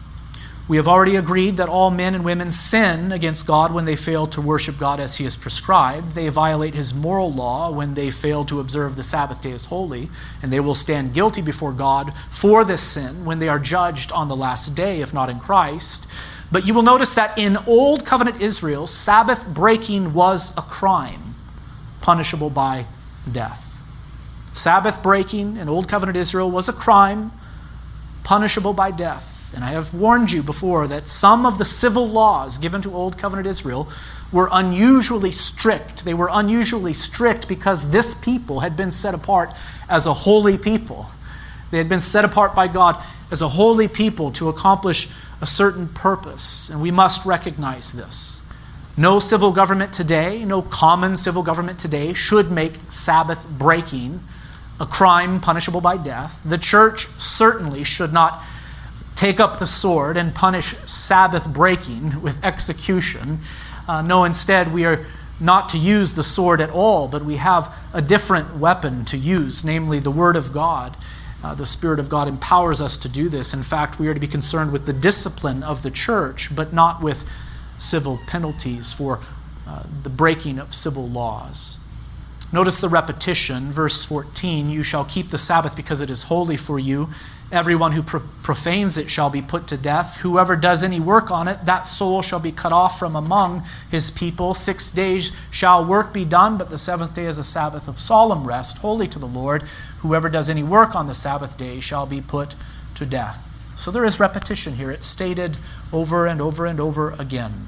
We have already agreed that all men and women sin against God when they fail to worship God as he has prescribed. They violate his moral law when they fail to observe the Sabbath day as holy, and they will stand guilty before God for this sin when they are judged on the last day, if not in Christ. But you will notice that in Old Covenant Israel, Sabbath breaking was a crime, punishable by death. Sabbath breaking in Old Covenant Israel was a crime, punishable by death. And I have warned you before that some of the civil laws given to Old Covenant Israel were unusually strict. They were unusually strict because this people had been set apart as a holy people. They had been set apart by God as a holy people to accomplish a certain purpose, and we must recognize this. No civil government today, no common civil government today should make Sabbath breaking a crime punishable by death. The church certainly should not take up the sword and punish Sabbath breaking with execution. Uh, no, instead, we are not to use the sword at all, but we have a different weapon to use, namely the Word of God. Uh, the Spirit of God empowers us to do this. In fact, we are to be concerned with the discipline of the church, but not with civil penalties for uh, the breaking of civil laws. Notice the repetition, verse fourteen, "You shall keep the Sabbath because it is holy for you. Everyone who pro- profanes it shall be put to death. Whoever does any work on it, that soul shall be cut off from among his people. Six days shall work be done, but the seventh day is a Sabbath of solemn rest, holy to the Lord. Whoever does any work on the Sabbath day shall be put to death." So there is repetition here. It's stated over and over and over again.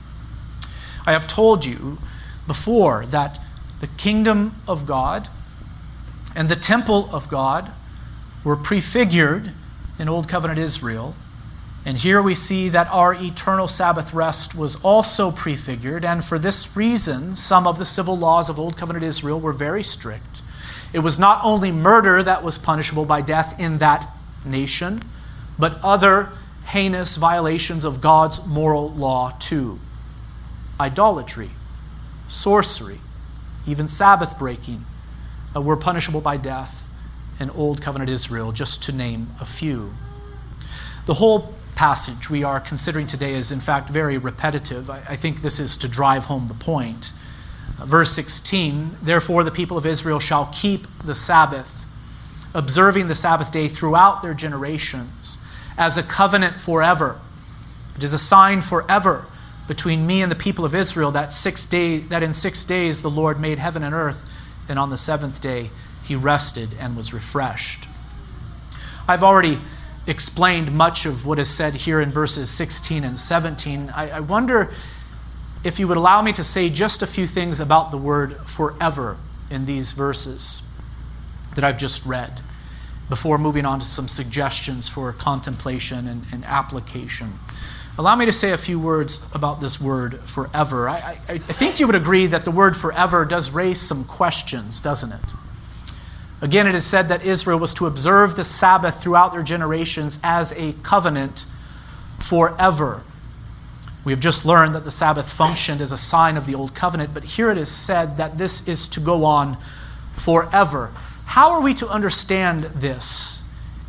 I have told you before that the kingdom of God and the temple of God were prefigured in Old Covenant Israel. And here we see that our eternal Sabbath rest was also prefigured. And for this reason, some of the civil laws of Old Covenant Israel were very strict. It was not only murder that was punishable by death in that nation, but other heinous violations of God's moral law too. Idolatry, sorcery, even Sabbath breaking uh, were punishable by death in Old Covenant Israel, just to name a few. The whole passage we are considering today is in fact very repetitive. I, I think this is to drive home the point. Uh, verse sixteen, "Therefore the people of Israel shall keep the Sabbath, observing the Sabbath day throughout their generations, as a covenant forever. It is a sign forever between me and the people of Israel that six day, that in six days the Lord made heaven and earth, and on the seventh day he rested and was refreshed." I've already explained much of what is said here in verses sixteen and seventeen. I, I wonder if you would allow me to say just a few things about the word forever in these verses that I've just read, before moving on to some suggestions for contemplation and, and application. Allow me to say a few words about this word forever. I, I, I think you would agree that the word forever does raise some questions, doesn't it? Again, it is said that Israel was to observe the Sabbath throughout their generations as a covenant forever. We have just learned that the Sabbath functioned as a sign of the Old Covenant, but here it is said that this is to go on forever. How are we to understand this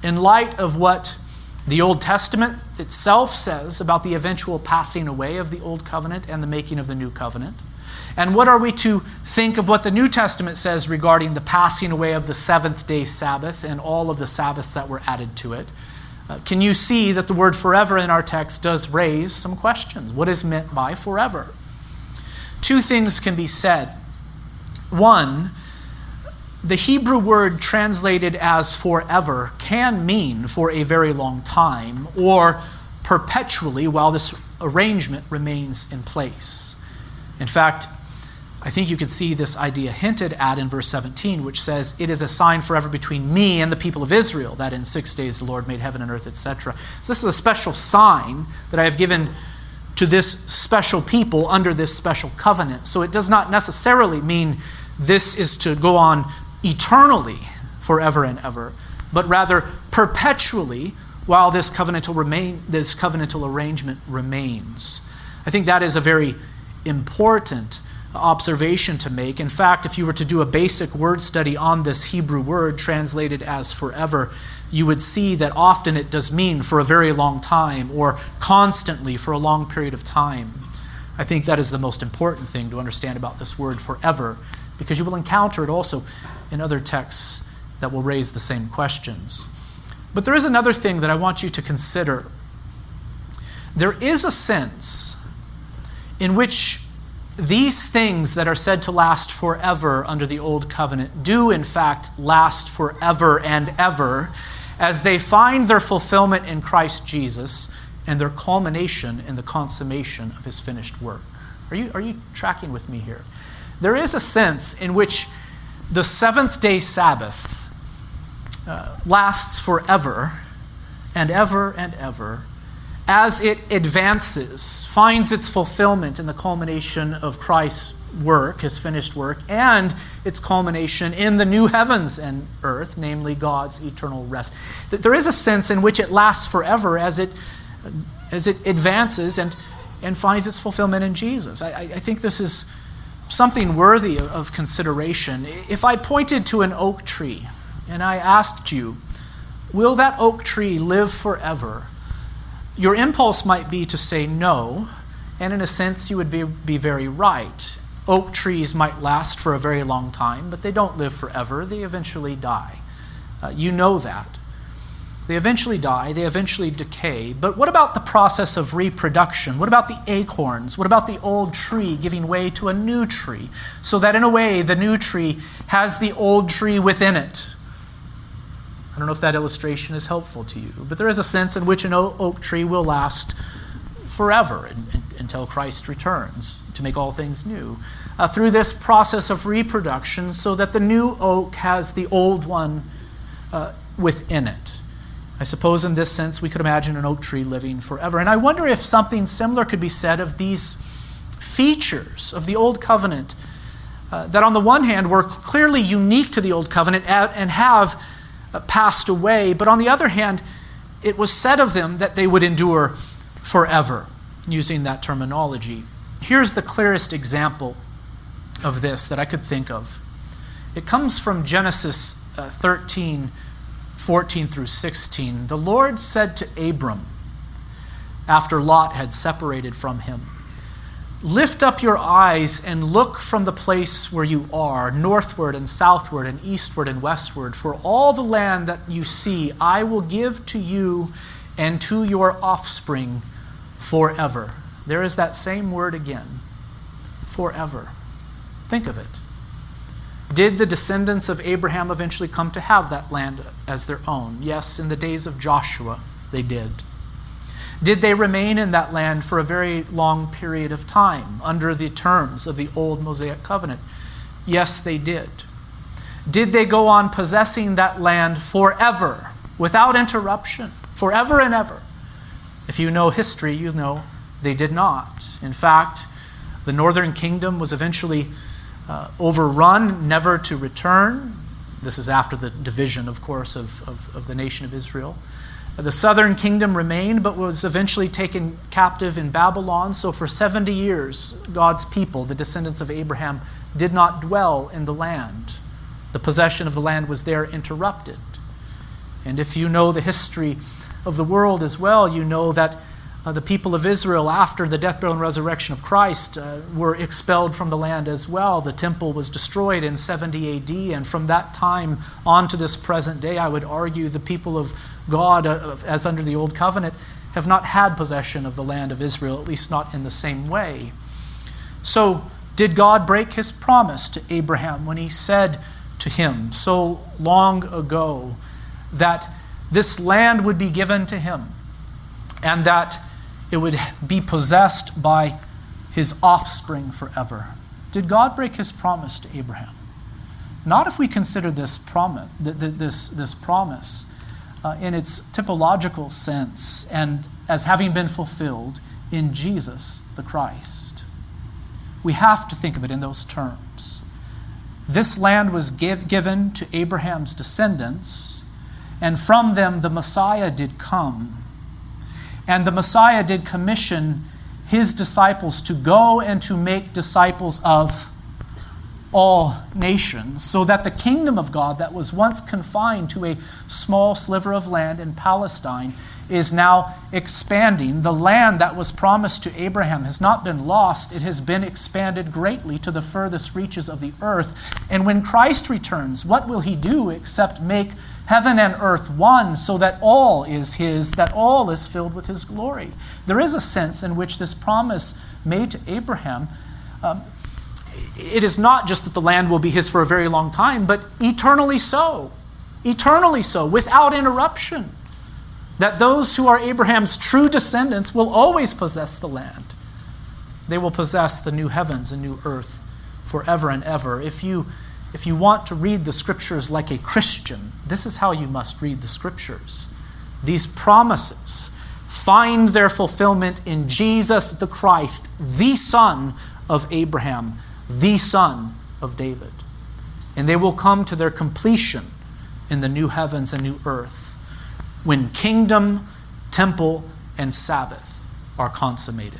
in light of what the Old Testament itself says about the eventual passing away of the Old Covenant and the making of the New Covenant? And what are we to think of what the New Testament says regarding the passing away of the seventh-day Sabbath and all of the Sabbaths that were added to it? Uh, can you see that the word forever in our text does raise some questions? What is meant by forever? Two things can be said. One, the Hebrew word translated as forever can mean for a very long time or perpetually while this arrangement remains in place. In fact, I think you can see this idea hinted at in verse seventeen, which says, "It is a sign forever between me and the people of Israel, that in six days the Lord made heaven and earth," et cetera. So this is a special sign that I have given to this special people under this special covenant. So it does not necessarily mean this is to go on eternally, forever and ever, but rather perpetually while this covenantal remain this covenantal arrangement remains. I think that is a very important observation to make. In fact, if you were to do a basic word study on this Hebrew word translated as forever, you would see that often it does mean for a very long time or constantly for a long period of time. I think that is the most important thing to understand about this word forever, because you will encounter it also in other texts that will raise the same questions. But there is another thing that I want you to consider. There is a sense in which these things that are said to last forever under the Old Covenant do in fact last forever and ever as they find their fulfillment in Christ Jesus and their culmination in the consummation of his finished work. Are you, are you tracking with me here? There is a sense in which the seventh-day Sabbath uh, lasts forever and ever and ever as it advances, finds its fulfillment in the culmination of Christ's work, his finished work, and its culmination in the new heavens and earth, namely God's eternal rest. That there is a sense in which it lasts forever as it as it advances and, and finds its fulfillment in Jesus. I, I think this is something worthy of consideration. If I pointed to an oak tree and I asked you, will that oak tree live forever? Your impulse might be to say no, and in a sense you would be, be very right. Oak trees might last for a very long time, but they don't live forever. They eventually die. Uh, you know that. They eventually die. They eventually decay. But what about the process of reproduction? What about the acorns? What about the old tree giving way to a new tree? So that in a way, the new tree has the old tree within it. I don't know if that illustration is helpful to you, but there is a sense in which an oak tree will last forever in, in, until Christ returns to make all things new. Uh, through this process of reproduction, so that the new oak has the old one uh, within it. I suppose in this sense we could imagine an oak tree living forever. And I wonder if something similar could be said of these features of the Old Covenant uh, that on the one hand were clearly unique to the Old Covenant and have uh, passed away, but on the other hand, it was said of them that they would endure forever, using that terminology. Here's the clearest example of this that I could think of. It comes from Genesis uh, thirteen, fourteen through sixteen. The Lord said to Abram, after Lot had separated from him, "Lift up your eyes and look from the place where you are, northward and southward and eastward and westward. For all the land that you see, I will give to you and to your offspring forever." There is that same word again, forever. Think of it. Did the descendants of Abraham eventually come to have that land as their own? Yes, in the days of Joshua, they did. Did they remain in that land for a very long period of time under the terms of the old Mosaic covenant? Yes, they did. Did they go on possessing that land forever, without interruption, forever and ever? If you know history, you know they did not. In fact, the northern kingdom was eventually uh, overrun, never to return. This is after the division, of course, of, of, of the nation of Israel. The southern kingdom remained, but was eventually taken captive in Babylon. So for seventy years, God's people, the descendants of Abraham, did not dwell in the land. The possession of the land was there interrupted. And if you know the history of the world as well, you know that uh, the people of Israel, after the death, burial, and resurrection of Christ, uh, were expelled from the land as well. The temple was destroyed in seventy A D, and from that time on to this present day, I would argue the people of God, uh, as under the Old Covenant, have not had possession of the land of Israel, at least not in the same way. So, did God break his promise to Abraham when he said to him so long ago that this land would be given to him and that it would be possessed by his offspring forever? Did God break his promise to Abraham? Not if we consider this promise, this, this promise uh, in its typological sense and as having been fulfilled in Jesus the Christ. We have to think of it in those terms. This land was give, given to Abraham's descendants, and from them the Messiah did come. And the Messiah did commission his disciples to go and to make disciples of all nations, so that the kingdom of God that was once confined to a small sliver of land in Palestine is now expanding. The land that was promised to Abraham has not been lost. It has been expanded greatly to the furthest reaches of the earth. And when Christ returns, what will he do except make heaven and earth one, so that all is his, that all is filled with his glory? There is a sense in which this promise made to Abraham, um, it is not just that the land will be his for a very long time, but eternally so. Eternally so, without interruption. That those who are Abraham's true descendants will always possess the land. They will possess the new heavens and new earth forever and ever. If you, if you want to read the Scriptures like a Christian, this is how you must read the Scriptures. These promises find their fulfillment in Jesus the Christ, the Son of Abraham, the Son of David. And they will come to their completion in the new heavens and new earth, when kingdom, temple, and Sabbath are consummated.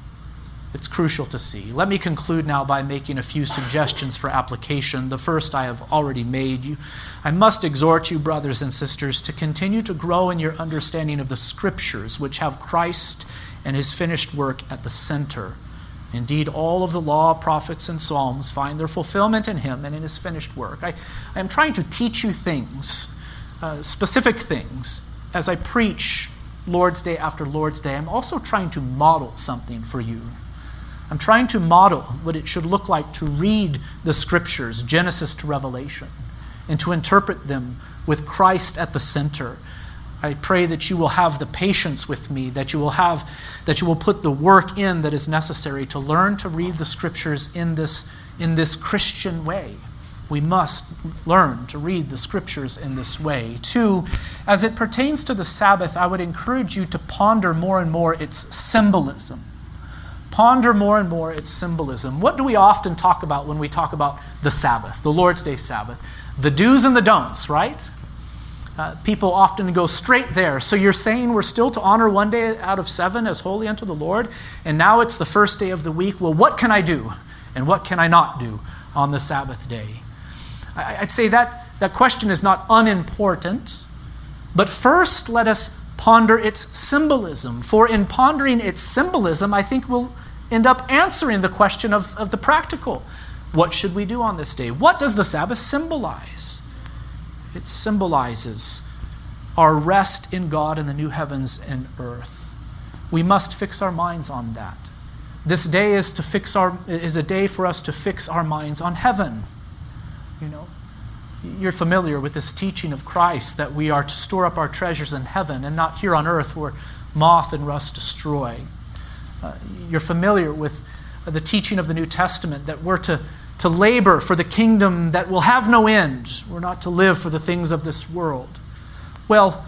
It's crucial to see. Let me conclude now by making a few suggestions for application. The first I have already made. You, I must exhort you, brothers and sisters, to continue to grow in your understanding of the Scriptures, which have Christ and his finished work at the center. Indeed, all of the law, prophets, and psalms find their fulfillment in him and in his finished work. I, I am trying to teach you things, uh, specific things, as I preach Lord's Day after Lord's Day. I'm also trying to model something for you. I'm trying to model what it should look like to read the Scriptures, Genesis to Revelation, and to interpret them with Christ at the center. I pray that you will have the patience with me, that you will have, that you will put the work in that is necessary to learn to read the Scriptures in this, in this Christian way. We must learn to read the Scriptures in this way. Two, as it pertains to the Sabbath, I would encourage you to ponder more and more its symbolism. Ponder more and more its symbolism. What do we often talk about when we talk about the Sabbath, the Lord's Day Sabbath? The do's and the don'ts, right? Uh, people often go straight there. So you're saying we're still to honor one day out of seven as holy unto the Lord, and now it's the first day of the week. Well, what can I do and what can I not do on the Sabbath day? I, I'd say that that question is not unimportant, but first let us ponder its symbolism. For in pondering its symbolism, I think we'll end up answering the question of, of the practical. What should we do on this day? What does the Sabbath symbolize? It symbolizes our rest in God in the new heavens and earth. We must fix our minds on that. This day is to fix our is a day for us to fix our minds on heaven. You know, you're familiar with this teaching of Christ that we are to store up our treasures in heaven and not here on earth where moth and rust destroy. Uh, you're familiar with the teaching of the New Testament that we're to to labor for the kingdom that will have no end. We're not to live for the things of this world. Well,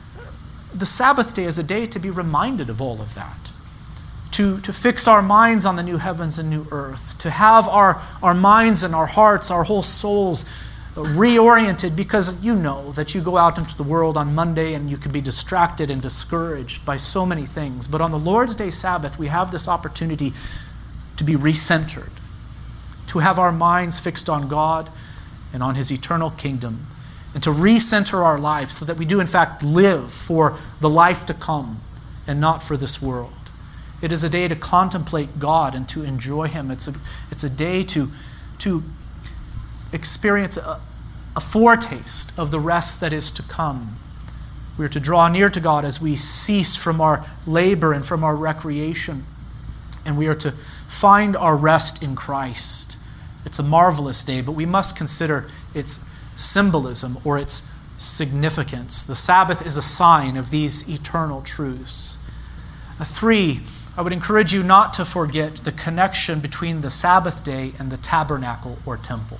the Sabbath day is a day to be reminded of all of that. To, to fix our minds on the new heavens and new earth. To have our, our minds and our hearts, our whole souls reoriented, because you know that you go out into the world on Monday and you can be distracted and discouraged by so many things. But on the Lord's Day Sabbath, we have this opportunity to be recentered, to have our minds fixed on God and on his eternal kingdom and to recenter our lives so that we do in fact live for the life to come and not for this world. It is a day to contemplate God and to enjoy Him. It's a, it's a day to, to experience a, a foretaste of the rest that is to come. We are to draw near to God as we cease from our labor and from our recreation. And we are to find our rest in Christ. It's a marvelous day, but we must consider its symbolism or its significance. The Sabbath is a sign of these eternal truths. Uh, three, I would encourage you not to forget the connection between the Sabbath day and the tabernacle or temple.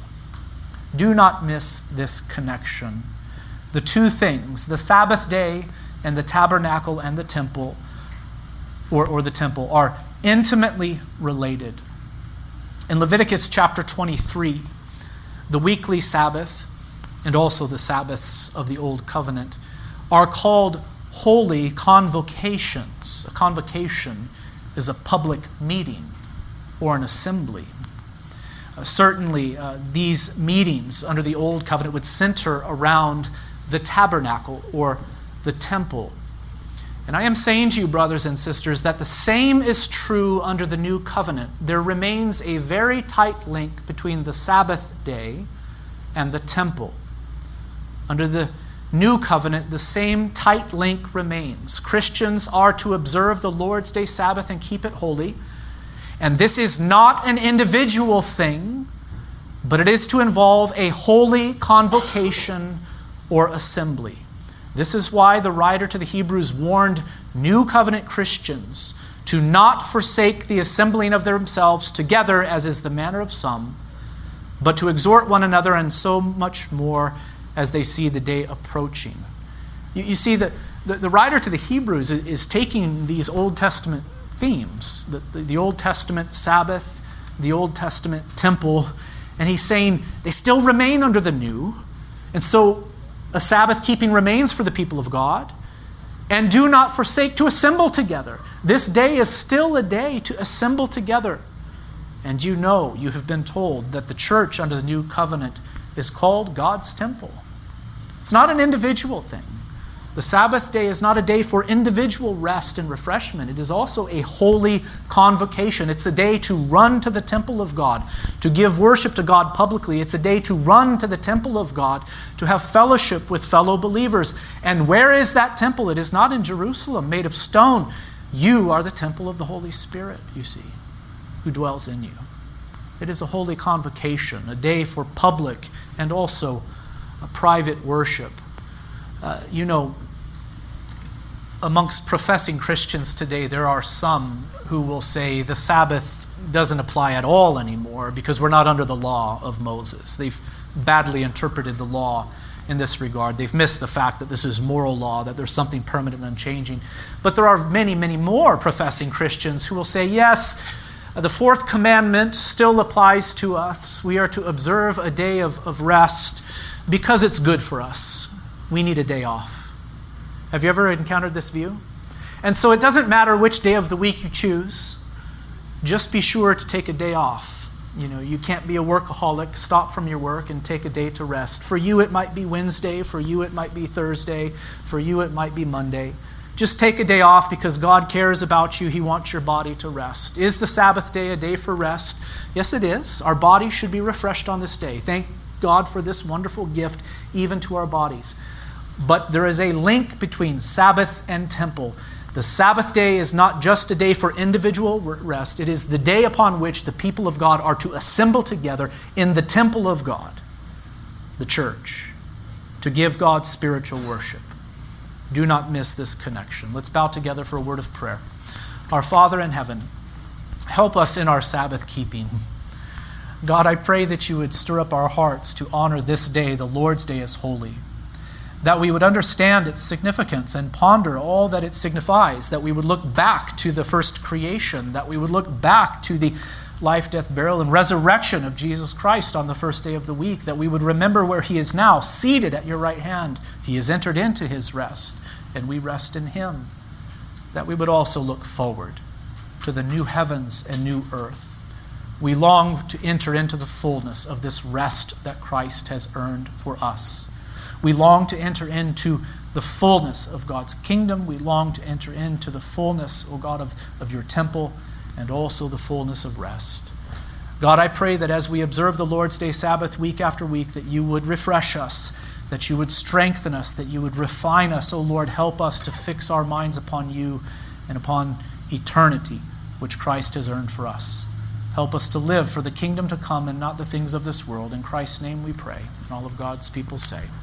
Do not miss this connection. The two things, the Sabbath day and the tabernacle and the temple, or, or the temple, are intimately related. In Leviticus chapter twenty-three, the weekly Sabbath and also the Sabbaths of the Old Covenant are called holy convocations. A convocation is a public meeting or an assembly. Uh, certainly, uh, these meetings under the Old Covenant would center around the tabernacle or the temple. And I am saying to you, brothers and sisters, that the same is true under the New Covenant. There remains a very tight link between the Sabbath day and the temple. Under the New Covenant, the same tight link remains. Christians are to observe the Lord's Day Sabbath and keep it holy. And this is not an individual thing, but it is to involve a holy convocation or assembly. This is why the writer to the Hebrews warned New Covenant Christians to not forsake the assembling of themselves together, as is the manner of some, but to exhort one another, and so much more as they see the day approaching. You, you see, the, the, the writer to the Hebrews is, is taking these Old Testament themes, the, the, the Old Testament Sabbath, the Old Testament temple, and he's saying they still remain under the new, and so a Sabbath keeping remains for the people of God. And do not forsake to assemble together. This day is still a day to assemble together. And you know, you have been told that the church under the new covenant is called God's temple. It's not an individual thing. The Sabbath day is not a day for individual rest and refreshment. It is also a holy convocation. It's a day to run to the temple of God, to give worship to God publicly. It's a day to run to the temple of God, to have fellowship with fellow believers. And where is that temple? It is not in Jerusalem, made of stone. You are the temple of the Holy Spirit, you see, who dwells in you. It is a holy convocation, a day for public and also a private worship. Uh, you know, amongst professing Christians today, there are some who will say the Sabbath doesn't apply at all anymore because we're not under the law of Moses. They've badly interpreted the law in this regard. They've missed the fact that this is moral law, that there's something permanent and unchanging. But there are many, many more professing Christians who will say, yes, the fourth commandment still applies to us. We are to observe a day of, of rest because it's good for us. We need a day off. Have you ever encountered this view? And so it doesn't matter which day of the week you choose. Just be sure to take a day off. You know, you can't be a workaholic. Stop from your work and take a day to rest. For you, it might be Wednesday. For you, it might be Thursday. For you, it might be Monday. Just take a day off because God cares about you. He wants your body to rest. Is the Sabbath day a day for rest? Yes, it is. Our body should be refreshed on this day. Thank God for this wonderful gift, even to our bodies. But there is a link between Sabbath and temple. The Sabbath day is not just a day for individual rest. It is the day upon which the people of God are to assemble together in the temple of God, the church, to give God spiritual worship. Do not miss this connection. Let's bow together for a word of prayer. Our Father in heaven, help us in our Sabbath keeping. God, I pray that you would stir up our hearts to honor this day, the Lord's Day, as holy. That we would understand its significance and ponder all that it signifies, that we would look back to the first creation, that we would look back to the life, death, burial, and resurrection of Jesus Christ on the first day of the week, that we would remember where he is now, seated at your right hand. He has entered into his rest, and we rest in him. That we would also look forward to the new heavens and new earth. We long to enter into the fullness of this rest that Christ has earned for us. We long to enter into the fullness of God's kingdom. We long to enter into the fullness, O God, of, of your temple, and also the fullness of rest. God, I pray that as we observe the Lord's Day Sabbath week after week, that you would refresh us, that you would strengthen us, that you would refine us. O Lord, help us to fix our minds upon you and upon eternity, which Christ has earned for us. Help us to live for the kingdom to come and not the things of this world. In Christ's name we pray. And all of God's people say,